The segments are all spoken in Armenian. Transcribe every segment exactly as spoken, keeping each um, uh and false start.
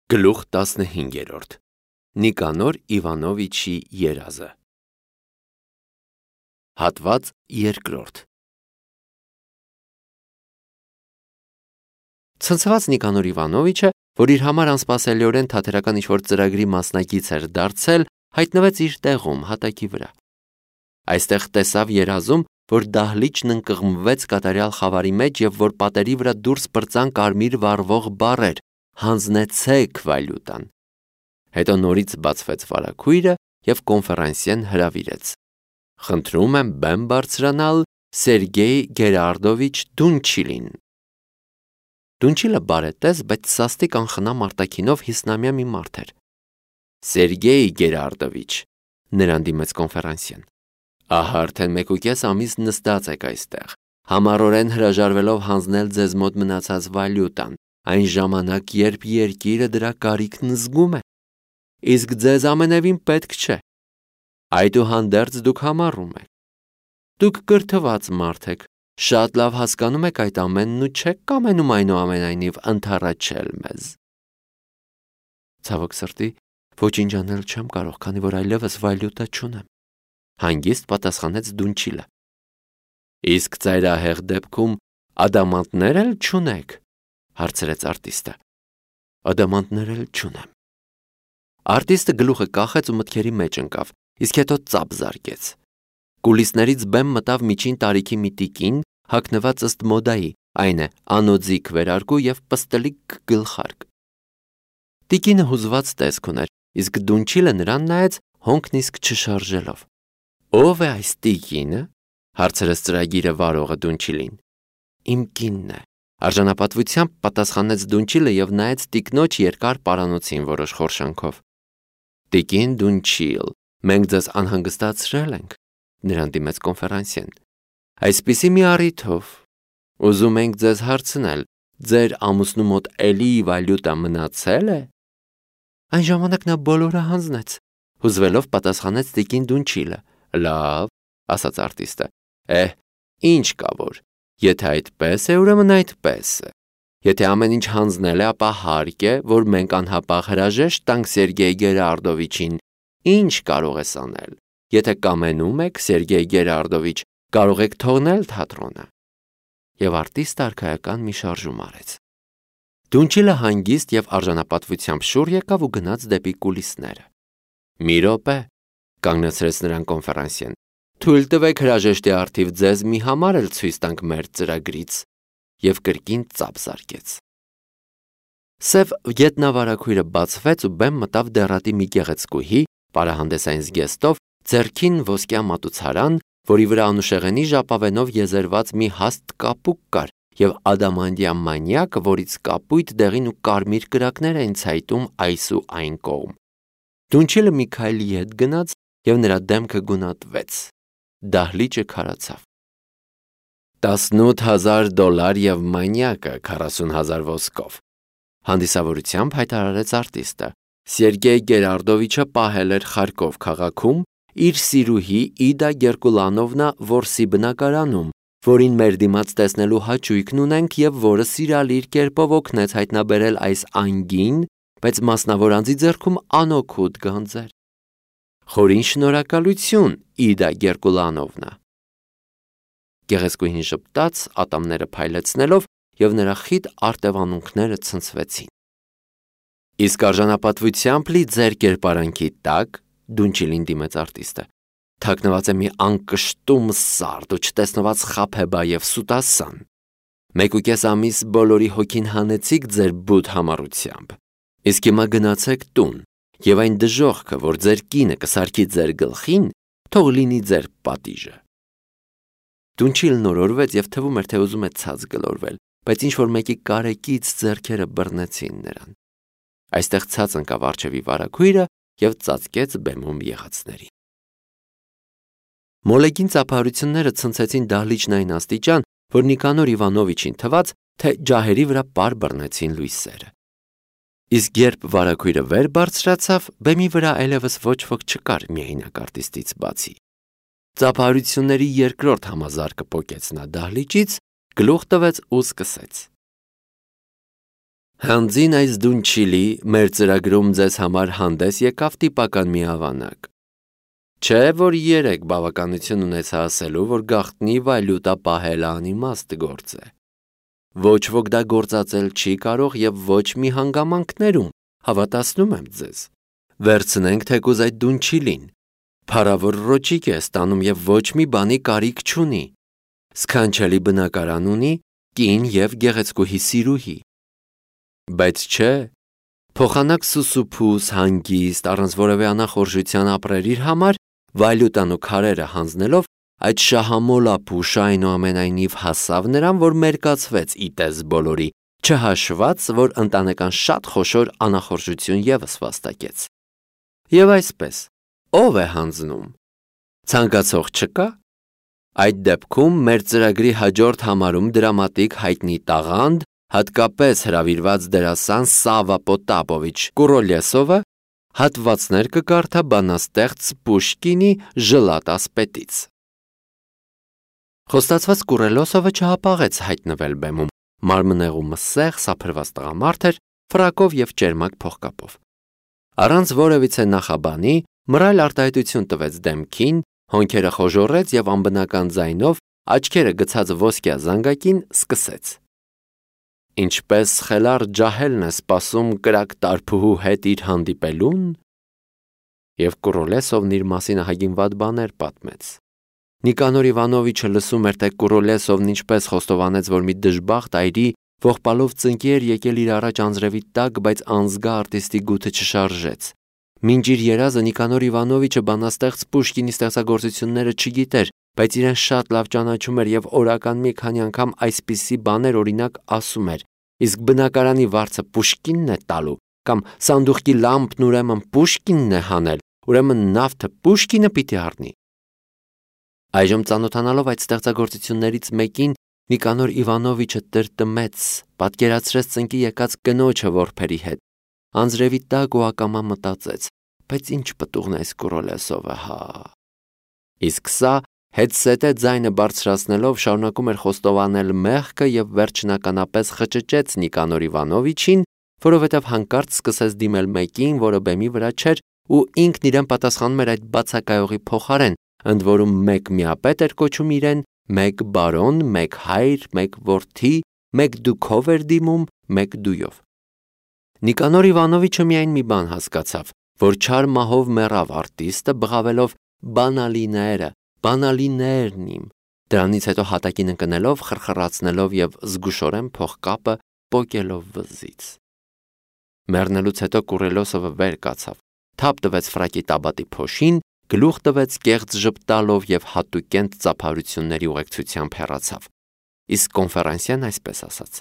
Գլուխ տասնհինգերորդ Նիկանոր Իվանովիչի երազը Հատված երկրորդ Ցնցված Նիկանոր Իվանովիչը, որ իր համար անսպասելիորեն թատերական ինչ-որ ծրագրի մասնակից էր դարձել, հայտնվեց իր տեղում հատակի վրա։ Այստեղ տեսավ երազում, որ դահլիճն ընկղմվեց կատարյալ խավարի մեջ և որ պատերի վրա դուրս պրծան կարմիր վառվող բառեր. «Հանձնեցեք վալյուտան»։ Հետո նորից բացվեց վարագույրը և կոնֆերանսիեն հրավիրեց. «Խնդրում եմ բեմ բարձրանալ Սերգեյ Գերարդովիչ Դունչիլին»։ Դունչիլը բարետես, բայց սաստիկ անխնամ արտաքինով հիսնամյա մի մարդ էր։ «Սերգեյ Գերարդովիչ», նրան դիմեց կոնֆերանսիեն, ահա արդեն մեկուկես ամիս նստած եք այստեղ, համառորեն հրաժարվելով հանձնել ձեզ մոտ մնացած վալյուտան, այն ժամանակ, երբ երկիրը դրա կարիքն զգում է, իսկ ձեզ ամենևին պետք չէ։ Այդուհանդերձ դուք համառում եք։ Դուք կրթված մարդ եք, շատ լավ հասկանում եք այդ ամենն ու չեք կամենում այնուամենայնիվ ընդառաջել մեզ։ Ցավոք սրտի, ոչինչ անել չեմ կարող, քանի որ այլևս վալյուտա չունեմ, հանգիստ պատասխանեց Դունչիլը։ Իսկ ծայրահեղ դեպքում ադամանդներ էլ չունեք, հարցրեց արտիստը։ Ադամանդներ էլ չունեմ։ Արտիստը գլուխը կախեց ու մտքերի մեջ ընկավ, իսկ հետո ծափ զարկեց։ Կուլիսներից բեմ մտավ միջին տարիքի մի տիկին, հագնված ըստ մոդայի, այն է, անոձիկ վերարկու և պստլիկ գլխարկ։ Տիկինը հուզված տեսք ուներ, իսկ Դունչիլը նրան նայեց հոնքն իսկ չշարժելով։ Ո՞վ է այս տիկինը, հարցրեց ծրագիրը վարողը Դունչիլին։ Իմ կինն է, արժանապատվությամբ պատասխանեց Դունչիլը և նայեց տիկնոջ երկար պարանոցին որոշ խորշանքով։ Տիկին Դունչիլ, մենք ձեզ անհանգստացրել ենք, նրան դիմեց կոնֆերանսիեն։ Այսպիսի մի առիթով ուզում ենք ձեզ հարցնել, ձեր ամուսնու մոտ էլի վալյուտա մնացել է։ Այն ժամանակ նա բոլորը հանձնեց, հուզվելով պատասխանեց տիկին Դունչիլը։ Լավ, ասաց արտիստը, էհ, ինչ կա որ, եթե այդպես է, ուրեմն այդպես է։ Եթե ամեն ինչ հանձնել է, ապա հարկ է, որ մենք անհապաղ հրաժեշտ տանք Սերգեյ Գերարդովիչին, ինչ կարող ես անել։ Եթե կամենում եք, Սերգեյ Գերարդովիչ, կարող եք թողնել թատրոնը։ Եվ արտիստը արքայական մի շարժում արեց։ Դունչիլը հանգիստ և արժանապատվությամբ շուռ եկավ ու գնաց դեպի կուլիսները։ Մի րոպե, կանգնեցրեց նրան կոնֆերանսիեն, թույլ տվեք հրաժեշտի առթիվ ձեզ մի համար էլ ցույց տանք մեր ծրագրից, և կրկին ծափ զարկեց։ Սև գետնավարագույրը բացվեց ու բեմ մտավ դեռատի մի գեղեցկուհի, պարահանդեսային զգեստով, ձեռքին ոսկյա մատուցարան, որի վրա անուշեղենի ժապավենով եզերված մի հաստ կապուկ կար և ադամանդյա մանյակ, որից կապույտ դեղին ու կարմիր կրակներ էին ցայտում այս ու այն կողմ։ Դունչիլը մի քայլի հետ գնաց և նրա դեմքը գունատվեց։ Դահլիճը քարացավ։ Տասնութ հազար դոլար և մանյակը քառասուն հազար ոսկով, հանդիսավորությամբ հայտարարեց արտիստը։ Սերգեյ Գերարդովիչը պահել էր Խարկով քաղաքում իր սիրուհի Իդա Գերկուլանովնա որսի բնակարանում, որին մեր դիմաց տեսնելու հաճույքն ունենք և որը սիրալիր կերպով օգնեց հայտնաբերել այս անգին, բայց մասնավոր անձի ձեռքում անօգուտ գանձեր։ Խորին շնորհակալություն, Իդա Գերկուլանովնա։ Գեղեցկուհին ժպտաց, ատամները փայլեցնելով, և նրա խիտ արտևանունքները ցնցվեցին։ Իսկ արժանապատվությամբ լի ձեր կերպարանքի տակ, Դունչիլին դիմեց արտիստը, թաքնված է մի անկշտում սարդ ու չտեսնված խաբեբա և սուտասան։ Մեկուկես ամիս բոլորի հոգին հանեցիք ձեր բութ համառությամբ, իսկ հիմա գնացեք տուն, և այն դժոխքը, որ ձեր կինը կսարքի ձեր գլխին, թող լինի ձեր պատիժը։ Դունչիլն օրորվեց և թվում էր, թե ուզում է ցած գլորվել, բայց ինչ-որ մեկի կարեկից ձեռքերը բռնեցին նրան։ Այստեղ ցած ընկավ առջևի վարագույրը և ծածկեց բեմում եղածներին։ Մոլեգին ծափահարությունները ցնցեցին դահլիճն այն աստիճան, որ Նիկանոր Իվանովիչին թվաց, թե ջահերի վրա պար բռնեցին լույսերը։ Իսկ երբ վարագույրը վեր բարձրացավ, բեմի վրա այլևս ոչ ոք չկար միայնակ արտիստից բացի։ Ծափահարությունների երկրորդ համազարկը պոկեց նա դահլիճից, գլուխ տվեց ու սկսեց։ Հանձին այս դունչիլի մեր ծրագրում ձեզ համար հանդես եկավ տիպական մի ավանակ։ Չէ, որ երեք բավականություն ունեցա ասելու, որ գաղտնի վալյուտա պահելը անիմաստ գործ է։ Ոչ ոք դա գործածել չի կարող եւ ոչ մի հանգամանքներում, հավատացնում եմ ձեզ։ Վերցնենք թեկուզ այդ դունչիլին։ Փարավոր ռոճիկ է ստանում եւ ոչ մի բանի կարիք չունի։ Սքանչելի բնակարան ունի, կին եւ գեղեցկուհի սիրուհի։ Բայց չէ, փոխանակ սուսուփուս, հանգիստ, առանց որևէ անախորժության ապրեր իր համար, վալյուտան ու քարերը հանձնելով, այդ շահամոլապուշ այնուամենայնիվ հասավ նրան, որ մերկացվեց իտես բոլորի, չհաշված, որ ընտանեկան շատ խոշոր անախորժություն ևս վաստակեց։ Եվ այսպես, ով է հանձնում։ Ցանկացող չկա։ Այդ դեպքում մեր ծրագրի հաջորդ համարում դրամատիկ հայտնի տաղանդ, հատկապես հրավիրված դերասան Սավա Պոտապովիչ Կուրոլեսովը հատվածներ կկարդա բանաստեղծ Պուշկինի Ժլատասպետից։ Խոստացված Կուրոլեսովը չհապաղեց հայտնվել բեմում, մարմնեղումը սեղ, սափրված տղամարդ էր, ֆրակով եւ ճերմակ փողկապով։ Առանց որևիցե նախաբանի մռայլ արտահայտություն տվեց դեմքին, հոնքերը խոժոռեց եւ անբնական ձայնով, աչքերը գցած ոսկյա զանգակին սկսեց. Ինչպես խելառ ջահելն է սպասում կրակ տարփուհու հետ իր հանդիպելուն, եւ Կուրոլեսովն իր մասին ահագին վատ բաներ պատմեց։ Նիկանոր Իվանովիչը լսում էր, թե Կուրոլեսովն ինչպես խոստովանեց, որ մի դժբախտ այրի ողբալով ծնկի էր եկել իր առաջ անձրևի տակ, բայց անզգա արտիստի գութը չշարժեց։ Մինչ իր երազը Նիկանոր Իվանովիչը բանաստեղծ Պուշկինի ստեղծագործությունները չգիտեր, բայց իրեն շատ լավ ճանաչում էր եւ օրական մի քանի անգամ այսպիսի բաներ օրինակ ասում էր. իսկ բնակարանի վարձը Պուշկինն է տալու, կամ սանդուղքի լամպն ուրեմն Պուշկինն է հանել, ուրեմն նավթը Պուշկինը պիտի առնի։ Այժմ ծանոթանալով այդ ստեղծագործություններից մեկին, Նիկանոր Իվանովիչը տրտմեց, պատկերացրեց ծնկի եկած կնոջը որբերի հետ, անձրևի տակ ու ակամա մտածեց, բայց ինչ պտուղն է այս Կուրոլեսովը, հա։ Իսկ սա հետսետե ձայնը բարձրացնելով շարունակում էր խոստովանել մեղքը եւ վերջնականապես խճճեց Նիկանոր Իվանովիչին, որովհետեւ հանկարծ սկսեց դիմել մեկին, որը բեմի վրա չէր ու ինքն իրեն պատասխանում էր այդ բացակայողի փոխարեն, ընդ որում մեկ միապետ էր կոչում իրեն, մեկ բարոն, մեկ հայր, մեկ որդի, մեկ դուքով էր դիմում, մեկ դույով։ Նիկանոր Իվանովիչը միայն մի բան հասկացավ, որ չար մահով մեռավ արտիստը, բղավելով բանալիները, բանալիներն իմ, դրանից հետո հատակին ընկնելով, խրխրացնելով եւ զգուշորեն փողկապը պոկելով վզից։ Մեռնելուց հետո Կուրոլեսովը վեր կացավ, թափ տվեց ֆրակի տաբատի փոշին, գլուխ տվեց կեղծ ժպտալով եւ հատուկենտ ծափարությունների ուղեկցությամբ հեռացավ։ Իսկ կոնֆերանսիան այսպես ասաց.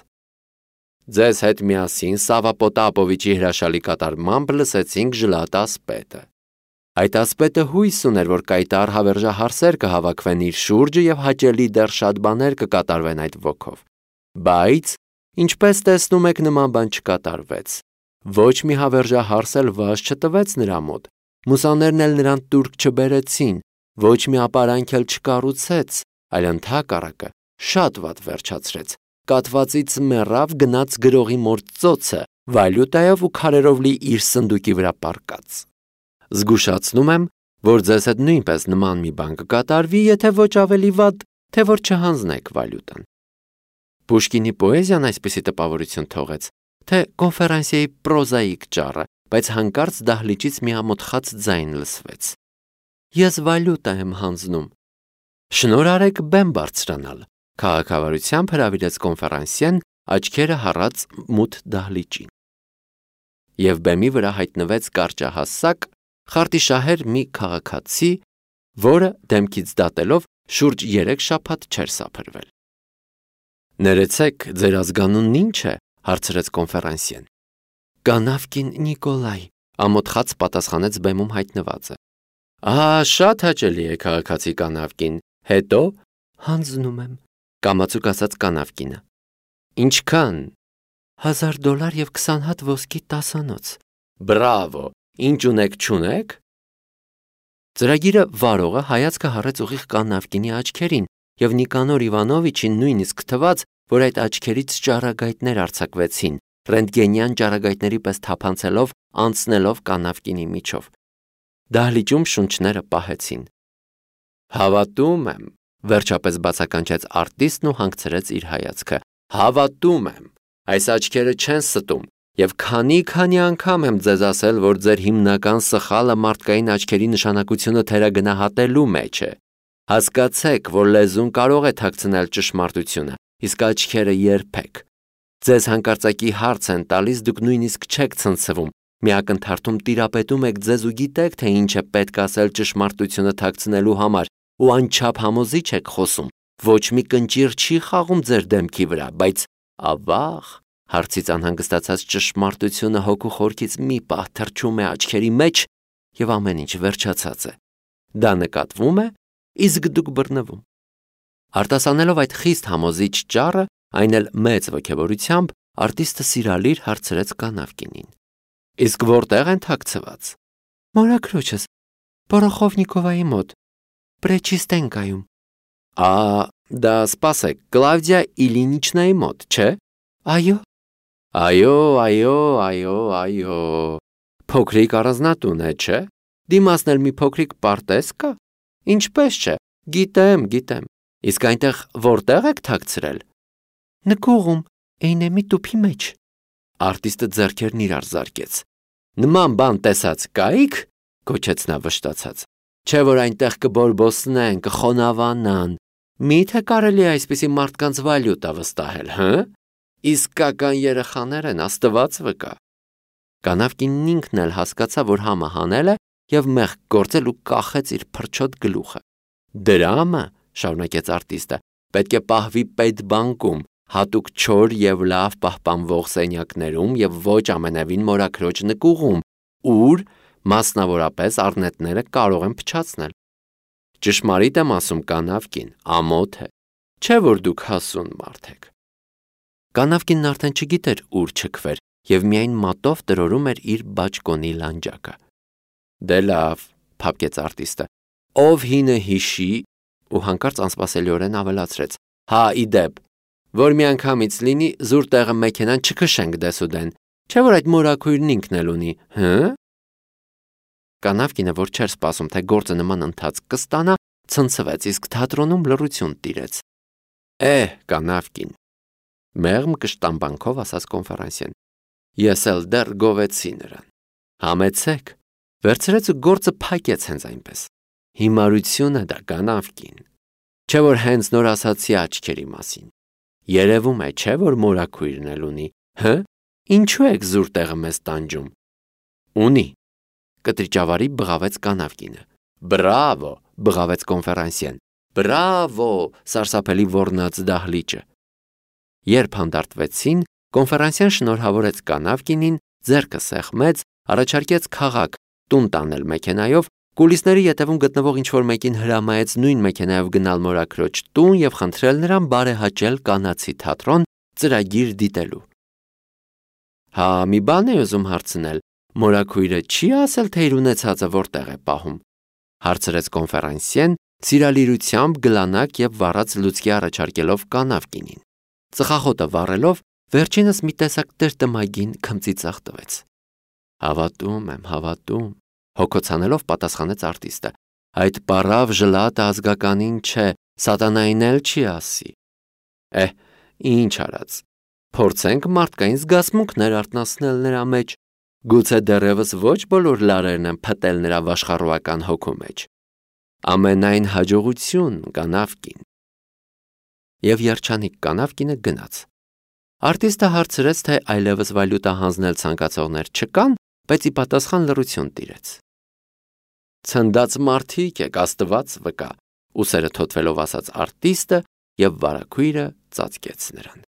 Ձեզ հետ միասին Սավա Պոտապովիչի հրաշալի կատարմամբ լսեցինք Ժլատասպետը։ Այդ ասպետը հույս ուներ, որ կայտար հավերժահարսեր կհավաքվեն իր շուրջը եւ հաճելի դեռ շատ բաներ կկատարվեն այդ ոգով։ Բայց, ինչպես տեսնում եք, նման բան չկատարվեց։ Ոչ մի հավերժահարս էլ վաշ չտվեց նրա մոտ։ Մուսաներն էլ նրան տուրք չբերեցին, ոչ մի ապարանք էլ չկառուցեց, այլ ընդհակառակը շատ վատ վերջացրեց։ Կատվածից մեռավ գնաց գրողի մոր ծոցը, վալյուտայով ու քարերով լի իր սնդուկի վրա պառկած։ Զգուշացնում եմ, որ ձեզ հետ նույնպես նման մի բան կկատարվի, եթե ոչ ավելի վատ, թե որ չհանձնեք վալյուտան։ Պուշկինի պոեզիան այսպիսի տպավորություն թողեց, թե կոնֆերանսիայի պրոզայիկ ճառը, բայց հանկարծ դահլիճից մի ամոթխած ձայն լսվեց։ Ես վալյուտա եմ հանձնում։ Շնորհարեք բեմ բարձրանալ։ Քաղաքավարությամբ հրավիրեց կոնֆերանսիան, աչքերը հառած մութ դահլիճին։ Եվ բեմի վրա հայտնվեց կարճահասակ, խարտիշահեր մի քաղաքացի, որը դեմքից դատելով շուրջ երեք շաբաթ չէր սափրվել։ Ներեցեք, ձեր ազգանունն ինչ է, հարցրեց կոնֆերանսիան։ Կանավկին Նիկոլայ, ամոթխած պատասխանեց բեմում հայտնվածը։ Ահա, շատ հաճելի է քաղաքացի Կանավկին, հետո հանձնում եմ, կամացուկ ասաց Կանավկինը։ Ինչքան։ Հազար դոլար եւ քսան հատ ոսկի տասանոց։ Բրավո, ինչ ունեք չունեք։ Ծրագիրը վարողը հայացքը հառեց ուղիղ Կանավկինի աչքերին եւ Նիկանոր Իվանովիչին նույնիսկ թվաց, որ այդ աչքերից ճառագայթներ արձակվեցին, ռենտգենյան ճառագայթների պես թափանցելով, անցնելով կանավկինի միջով։ Դահլիճում շունչները պահեցին։ Հավատում եմ, վերջապես բացականչեց արտիստն ու հանգցրեց իր հայացքը։ Հավատում եմ, այս աչքերը չեն ստում, եւ քանի-քանի անգամ եմ ձեզ ասել, որ ձեր հիմնական սխալը մարդկային աչքերի նշանակությունը թերագնահատելու մեջ է։ Հասկացեք, որ լեզուն կարող է թաքցնել ճշմարտությունը, իսկ աչքերը երբեք։ Ձեզ հանկարծակի հարց են տալիս, դուք նույնիսկ չեք ցնցվում, մի ակնթարթում տիրապետում եք ձեզ ու գիտեք, թե ինչ է պետք ասել ճշմարտությունը թաքցնելու համար, ու անչափ համոզիչ եք խոսում, ոչ մի կնճիռ չի խաղում ձեր դեմքի վրա, բայց ավաղ, հարցից անհանգստացած ճշմարտությունը հոգու խորքից մի պահ թռչում է աչքերի մեջ եւ ամեն ինչ վերջացած է։ Դա նկատվում է, իսկ դուք բռնվում։ Արտասանելով այդ խիստ համոզիչ ճառը, այն էլ մեծ ոգևորությամբ, արտիստը սիրալիր հարցրեց կանավկինին. Իսկ որտեղ են թաքցված։ Մորաքրոջս, Պորոխովնիկովայի մոտ, Պրեչիստենկայում։ Ա, դա սպասեք, Կլավդիա Իլինիչնայի մոտ, չէ։ Այո։ Այո, այո, այո, այո։ Փոքրիկ առանձնատուն է, չէ։ Դիմասն էլ մի փոքրիկ պարտեզ կա։ Ինչպես չէ։ Գիտեմ, գիտեմ։ Իսկ այնտեղ որտեղ եք թաքցրել։ Նկուղում, Էյնեմի տուփի մեջ։ Արտիստը ձեռքերն իրար զարկեց։ Նման բան տեսած կայիք, գոչեց նա վշտացած։ Չէ որ այնտեղ կբորբոսնեն, կխոնավանան։ Միթե կարելի է այսպիսի մարդկանց վալյուտա վստահել, հը։ Իսկական երեխաներ են, Աստված վկա։ Կանավկինն ինքն էլ հասկացավ, որ համը հանել է եւ մեղք գործել ու կախեց իր փրչոտ գլուխը։ Դրամը, շարունակեց արտիստը, պետք է պահվի պետբանկում, հատուկ չոր եւ լավ պահպանվող սենյակներում եւ ոչ ամենևին մորաքրոջ նկուղում, ուր մասնավորապես առնետները կարող են փչացնել։ Ճշմարիտ եմ ասում, կանավկին, ամոթ է, չէ որ դուք հասուն մարդ եք։ Կանավկինն արդեն չգիտեր ուր չքվեր եւ միայն մատով տրորում էր իր բաճկոնի լանջակը։ Դե լավ, փափկեց արտիստը, ով հինը հիշի ու հանկարծ անսպասելիորեն ավելացրեց. Հա, իդեպ, որ միանգամից լինի զուր տեղը մեքենան չքշենք դեսուդեն, չէ որ այդ մորաքույրն ինքն էլ ունի, հը։ Կանավկինը, որ չէր սպասում, թե գործը նման ընթացք կստանա, ցնցվեց, իսկ թատրոնում լռություն տիրեց։ Է, կանավկին, մեղմ կշտամբանքով ասաց կոնֆերանսիեն։ Ես էլ դեռ գովեցի նրան։ Համեցեք, վերցրեց ու գործը փակեց հենց այնպես։ Հիմարություն է դա, կանավկին։ Չէ որ հենց նոր ասացի աչքերի մասին։ Երևում է, չէ որ մորաքույրն էլ ունի, հը։ Ինչու եք զուր տեղը մեզ տանջում։ Ունի։ Կտրիճավարի բղավեց կանավկինը։ Բրավո, բղավեց կոնֆերանսիեն։ Բրավո, սարսափելի ոռնաց դահլիճը։ Երբ հանդարտվեցին, կոնֆերանսիան շնորհավորեց կանավկինին, ձեռքը սեղմեց, առաջարկեց քաղաք, տուն տանել մեքենայով, կուլիսների ետևում գտնվող ինչ-որ մեկին հրամայեց նույն մեքենայով գնալ մորաքրոջ տուն եւ խնդրել նրան բարեհաճել կանացի թատրոն ծրագիր դիտելու։ Հա, մի բան է ուզում հարցնել, մորաքույրը չի ասել, թե իր ունեցածը որտեղ է պահում, հարցրեց կոնֆերանսիեն, սիրալիրությամբ գլանակ եւ վառած լուցկի առաջարկելով կանավկինին։ Ծխախոտը վառելով, վերջինս մի տեսակ տրտմագին քմծիծաղ տվեց։ Հավատում եմ, հավատում, հոգոցանելով պատասխանեց արտիստը։ Այդ պարավ ժլատը ազգականին չէ, սատանային էլ չի ասի։ Է, ինչ արած։ Փորձենք մարդկային զգացմունքներ արտնասնել նրա մեջ։ Գուցե դեռևս ոչ բոլոր լարերն են փտել նրա վաշխառուական հոգու մեջ։ Ամենայն հաջողություն կանավկին։ Եվ երջանիկ կանավկինը գնաց։ Արտիստը հարցրեց, թե այլևս վալյուտա հանձնել ցանկացողներ չկան, բայց ի պատասխան լռություն տիրեց։ Ցնդած մարդիկ եք, Աստված վկա, ուսերը թոթվելով ասաց արտիստը եւ վարագույրը ծածկեց նրան։